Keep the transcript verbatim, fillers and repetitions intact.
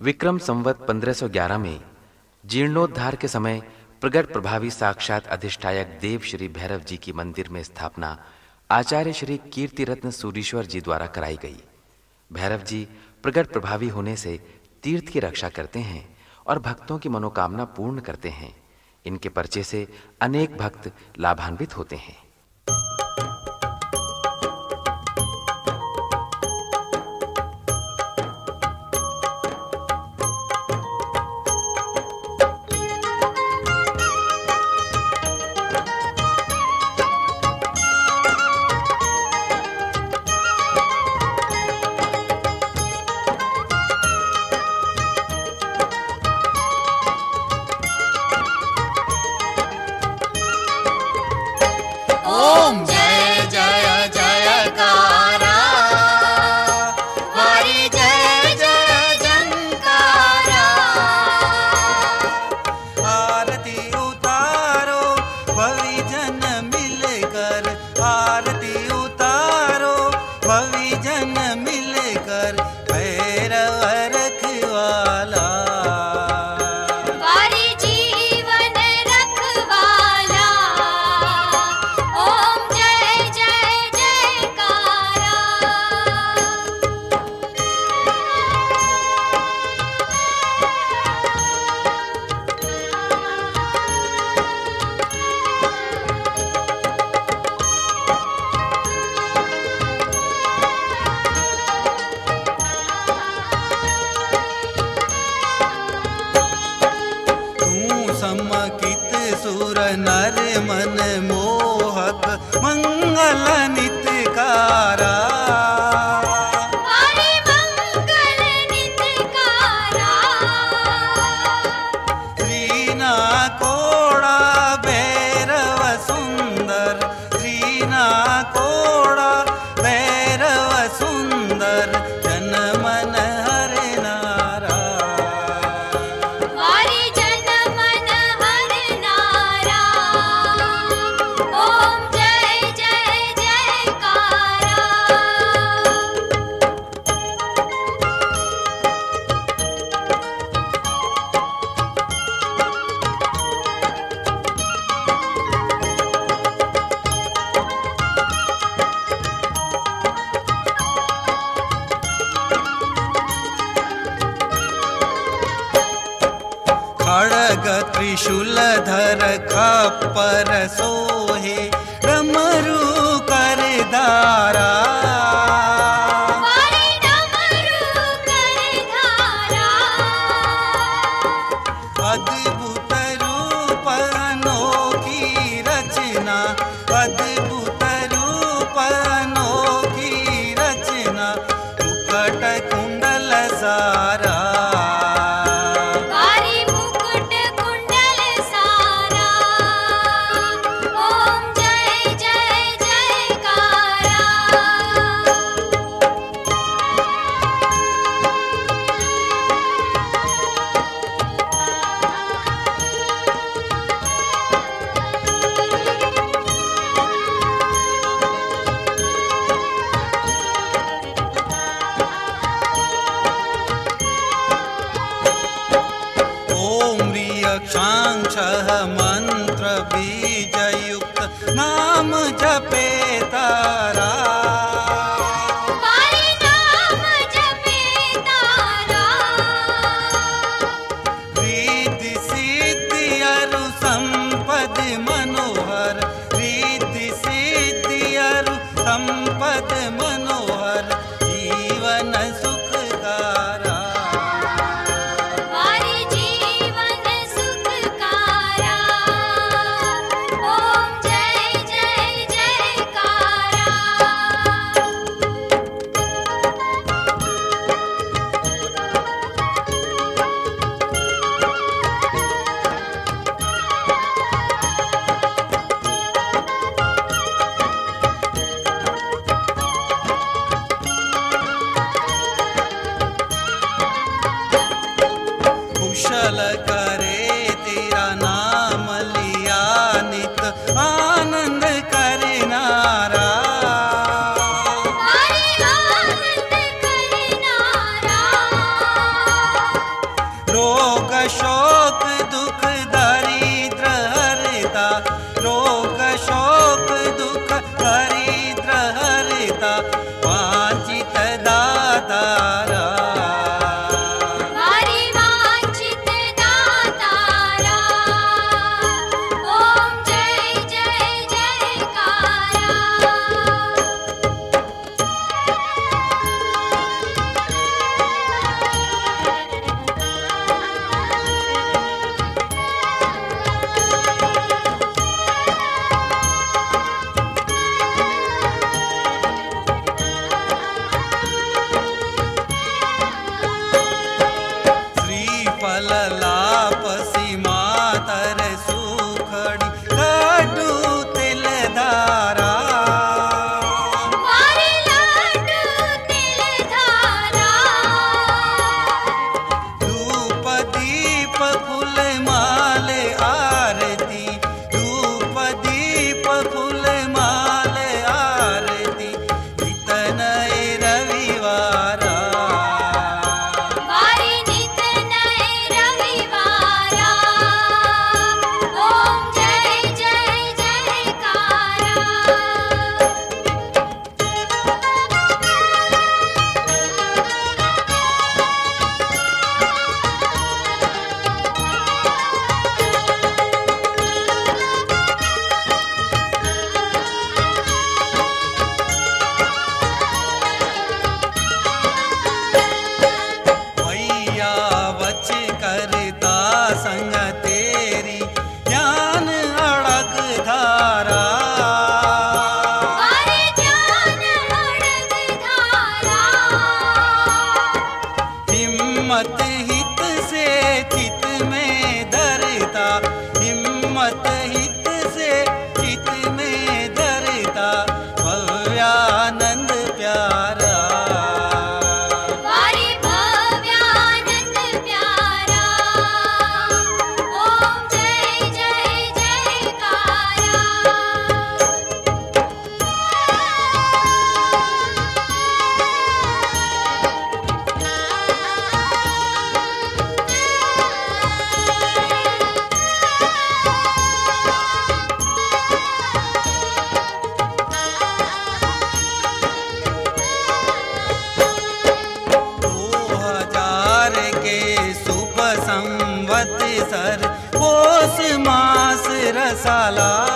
विक्रम संवत पंद्रह सौ ग्यारह में जीर्णोद्धार के समय प्रगट प्रभावी साक्षात अधिष्ठायक देव श्री भैरव जी की मंदिर में स्थापना आचार्य श्री कीर्ति रत्न सूरीश्वर जी द्वारा कराई गई। भैरव जी प्रगट प्रभावी होने से तीर्थ की रक्षा करते हैं और भक्तों की मनोकामना पूर्ण करते हैं। इनके परिचय से अनेक भक्त लाभान्वित होते हैं। समकित सुर नर मन मोहक मंगल नितकारा। हरि मंगल नितकारा। रीना कोड़ा भैरव सुंदर, रीना कोड़ा भैरव सुंदर, जन मन हरे नारा। खड़ग त्रिशूल धर खप्पर सोहे, डमरू कर धारा। अद्भुत रूप अनोखी रचना, अद्भुत रूप अनोखी रचना, मुकुट कुंडल सारा। क्षांक्षः मंत्र बीज युक्त नाम जपे तारा। नाम जपे तारा। रिद्धि सिद्धि अरु संपद मनोहर, रिद्धि सिद्धि अरु संपद मनोहर, जीवन सुखकारा। कुशल करे तेरा नाम लिया नित, आनंद करे नारा। हरि आनंद करे नारा। शोक दुख दरिद्र हरता, रोग शोक दुख दरिद्र हरता, वांछित दातारा हरि वांछित दातारा। ओम जय जय जयकारा। श्रीफल लापसी मातर सुखड़ी लड्डू तिल धारा, हरि लड्डू तिल धारा। धूप दीप फूल माले आरती, धूप दीप फूल माले आरती, इतने रविवारा हरि नित नए रविवारा। ओम जय जय जयकारा। भैया वच करता संग तेरी ज्ञान अड़ग धारा, हरि ज्ञान अड़ग धारा। हिम्मत हित से चित में धरता, हिम्मत हित से चित में धरता, भव्यानंद प्यारा हरि भव्यानंद प्यारा। ओम जय जय जयकारा। दो हजार के शुभ संवत्सर पोष मास रसाला,